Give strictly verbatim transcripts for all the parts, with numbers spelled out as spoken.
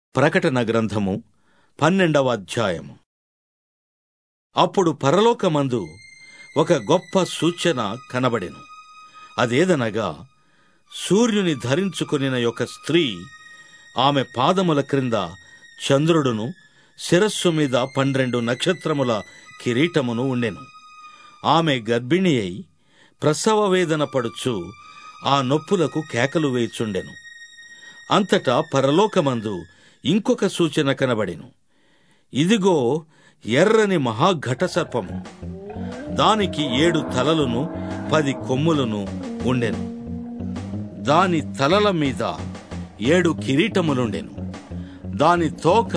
ప్రకటన గ్రంథము పన్నెండవ అధ్యాయము. అప్పుడు పరలోకమందు ఒక గొప్ప సూచన కనబడెను. అదేదనగా, సూర్యుని ధరించుకొనిన యొక్క స్త్రీ, ఆమె పాదముల క్రింద చంద్రుడును, శిరస్సు మీద పన్నెండు నక్షత్రముల కిరీటమును ఉండెను. ఆమె గర్భిణి అయి ప్రసవ వేదన పడుచు ఆ నొప్పులకు కేకలు వేయుచుండెను. అంతటా పరలోకమందు ఇంకొక సూచన కనబడెను. ఇదిగో, ఎర్రని మహాఘట సర్పము, దానికి ఏడు తలలను పది కొమ్ములను ఉండెను. దాని తలల మీద ఏడు కిరీటములుండెను. దాని తోక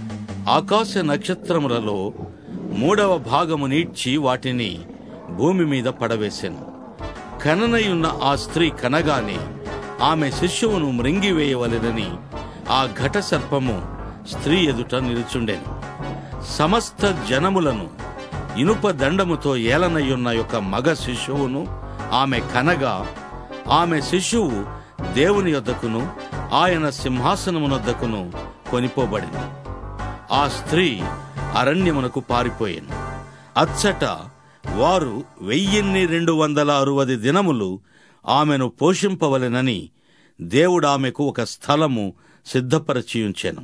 ఆకాశ నక్షత్రములలో మూడవ భాగము నీడ్చి వాటిని భూమి మీద పడవేసెను. కననయున్న ఆ స్త్రీ కనగానే ఆమె శిశువును మృంగివేయవలెనని ఆ ఘట సర్పము స్త్రీ ఎదుట నిలుచుండెను. సమస్త జనములను ఇనుప దండముతో ఏలనయున్న యొక్క మగ శిశువును ఆమె కనగా, ఆమె శిశువు దేవుని యొద్దకును ఆయన సింహాసనమునొద్దకును కొనిపోబడెను. ఆ స్త్రీ అరణ్యమునకు పారిపోయెను. అచ్చట వారు వెయ్యిన్ని రెండు వందల అరవది దినములు ఆమెను పోషింపవలెనని దేవుడామెకు ఒక స్థలము సిద్ధపరచియుంచెను.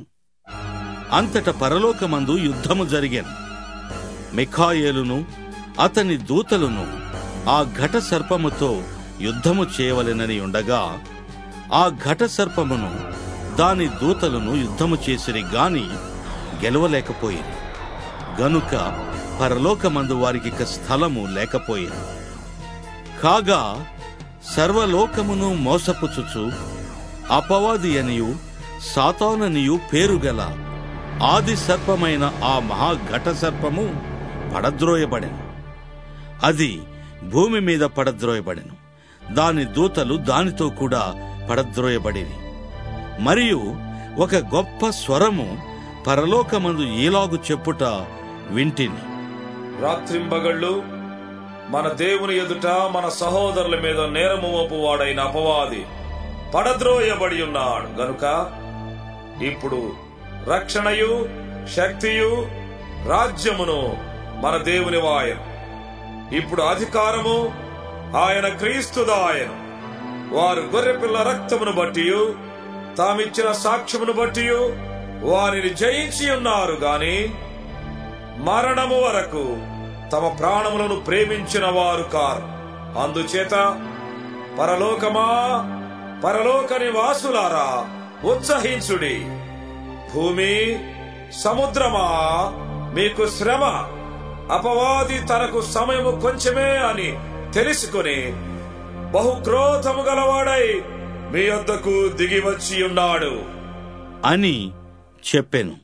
అంతట పరలోకమందు యుద్ధము జరిగెను. మిఖాయేలును అతని దూతలను ఆ ఘట సర్పముతో యుద్ధము చేయవలెనని ఉండగా, ఆ ఘట సర్పమును దాని దూతలను యుద్ధము చేసిరి గాని గెలవలేకపోయింది. గనుక పరలోకమందు వారికిక స్థలము లేకపోయింది. కాగా సర్వలోకమును మోసపుచుచు అపవాది అనియు సాతాననియు పేరుగల ఆది సర్పమైన ఆ మహాఘట సర్పము పడద్రోయబడెను. అది భూమి మీద పడద్రోయబడెను. దాని దూతలు దానితో కూడా పడద్రోయబడిరి. మరియు ఒక గొప్ప స్వరము పరలోకమందు ఈలాగు చెప్పుట వింటిని. రాత్రింబగళ్ళు మన దేవుని ఎదుట మన సహోదరుల మీద నేరము మోపువాడైన అపవాది పడద్రోయబడి ఉన్నాడు గనుక ఇప్పుడు రక్షణయు శక్తియు రాజ్యమును మన దేవుని వాయను. ఇప్పుడు అధికారము ఆయన క్రీస్తుదాయను. వారు గొర్రెపిల్ల రక్తమును బట్టి తామిచ్చిన సాక్ష్యమును బట్టి వారిని జయించి ఉన్నారు గాని మరణము వరకు తమ ప్రాణములను ప్రేమించిన వారు కారు. అందుచేత పరలోకమా, పరలోక నివాసులారా, ఉత్సహించుడి. భూమి, సముద్రమా, మీకు శ్రమ. అపవాది తనకు సమయము కొంచెమే అని తెలుసుకుని బహుక్రోధము గలవాడై మీ యొద్దకు దిగి వచ్చి ఉన్నాడు అని చెప్పెను.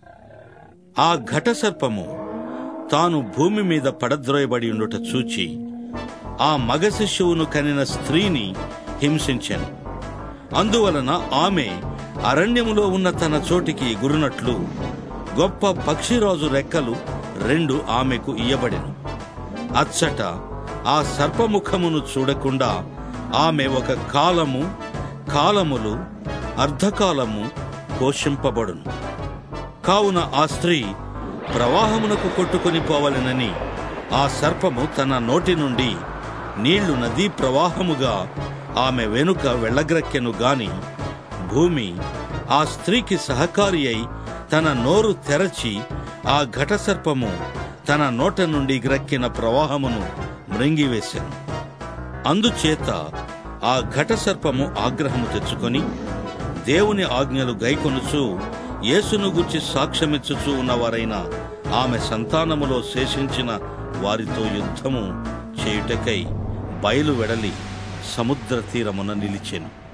ఆ ఘట సర్పము తాను భూమి మీద పడద్రోయబడి ఉండుట చూచి ఆ మగ శిశువును కనిన స్త్రీని హింసించెను. అందువలన ఆమె అరణ్యములో ఉన్న తన చోటికి గురునట్లు గొప్ప పక్షిరాజు రెక్కలు రెండు ఆమెకు ఇయ్యబడెను. అచ్చట ఆ సర్పముఖమును చూడకుండా ఆమె ఒక కాలము, కాలములు, అర్ధకాలము పోషింపబడును. కావున ఆ స్త్రీ ప్రవాహమునకు కొట్టుకొని పోవలెనని ఆ సర్పము తన నోటి నుండి నీళ్లు నదీ ప్రవాహముగా ఆమె వెనుక వెళ్ళగ్రక్కెను గాని, భూమి ఆ స్త్రీకి సహకారి అయి తన నోరు తెరచి ఆ ఘట సర్పము తన నోట నుండి గ్రక్కిన ప్రవాహమును మృంగివేశెను. అందుచేత ఆ ఘట సర్పము ఆగ్రహము తెచ్చుకొని దేవుని ఆజ్ఞలు గైకొనుచు యేసును గూర్చి సాక్ష్యమిచ్చుచూ ఉన్నవారైన ఆమె సంతానములో శేషించిన వారితో యుద్ధము చేయుటకై బయలు వెడలి సముద్ర తీరమున నిలిచెను.